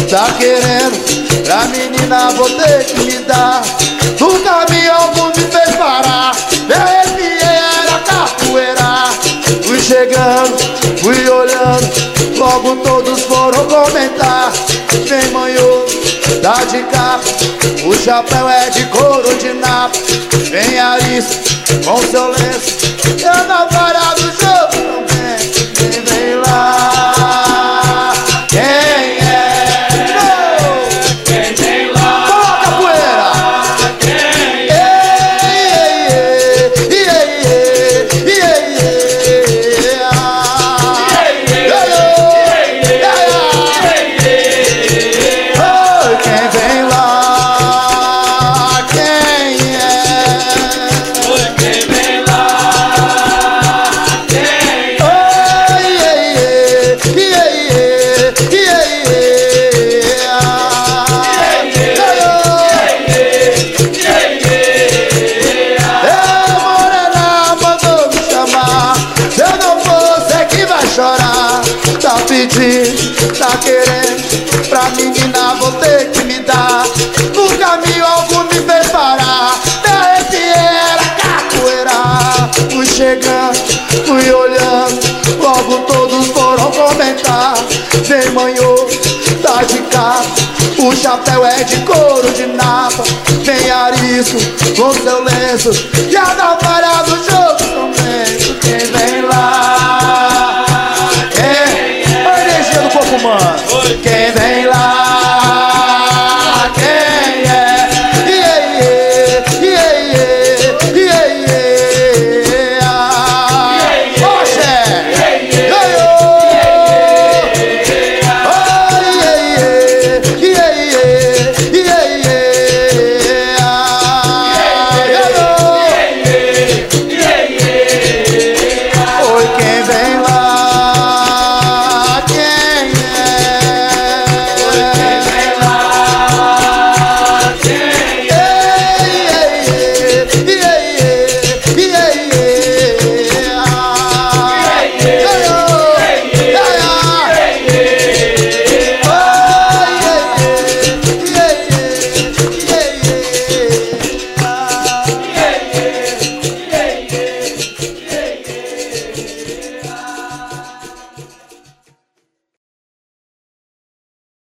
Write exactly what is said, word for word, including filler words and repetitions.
tá querendo, pra menina vou ter que me dar. No caminho algum me fez parar, me arrepiei, era capoeira. Fui chegando, fui olhando, logo todos foram comentar. Vem manhoso, tá de capa, o chapéu é de couro de napa. Vem Aris, com seu lenço, eu na vara do jogo não vem. Quem vem lá? Quem é? Oh! Quem vem lá? Boa capoeira! Quem Ei, ei, ei, ei, ei, ei, ah. Oh, quem vem lá? Quem é? Quem vem lá? Quem é? Oh, ei, ei, ei, ei, ei, ei, ah. Ei, morena mandou me chamar, se eu não for, você que vai chorar. Tá pedindo, tá querendo, pra menina vou ter que me dar. No caminho algum me fez parar, me arrepiei, era capoeira. Fui chegando, fui olhando, logo todos foram comentar. Vem manhoso, tá de capa, o chapéu é de couro de napa. Vem arisco, com seu lenço, e a navalha do jogo